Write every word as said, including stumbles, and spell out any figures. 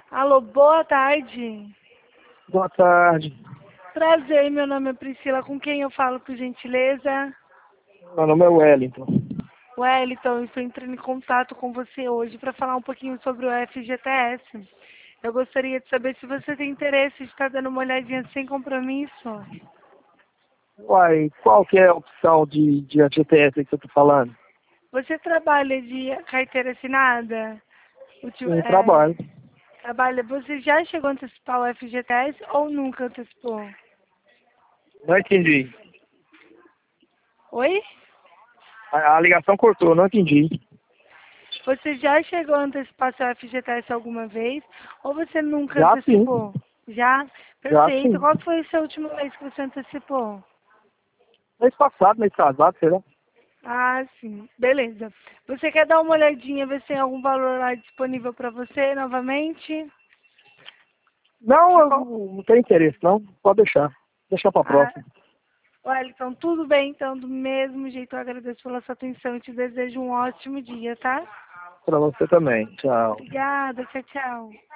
Alô, boa tarde. Boa tarde. Prazer, meu nome é Priscila. Com quem eu falo, por gentileza? Meu nome é Wellington. Wellington, eu estou entrando em contato com você hoje para falar um pouquinho sobre o F G T S. Eu gostaria de saber se você tem interesse de estar dando uma olhadinha sem compromisso. Uai, qual que é a opção de, de G T S que você está falando? Você trabalha de carteira assinada? Ulti- Sim, é, trabalho. trabalha. Você já chegou a antecipar o F G T S ou nunca antecipou? Não entendi. Oi? A, a ligação cortou, não entendi. Você já chegou a antecipar seu F G T S alguma vez ou você nunca Já sim, antecipou? Já? já Perfeito. sim. Qual foi o seu último mês que você antecipou? Mês passado, mês casado, será? Ah, sim. Beleza. Você quer dar uma olhadinha, ver se tem algum valor lá disponível para você novamente? Não, De eu qual... não não tenho interesse, não. Pode deixar. Deixar para Ah, próxima. Wellington, tudo bem. Então, do mesmo jeito, eu agradeço pela sua atenção e te desejo um ótimo dia, tá? Para você também. Tchau. Obrigada. Tchau, tchau.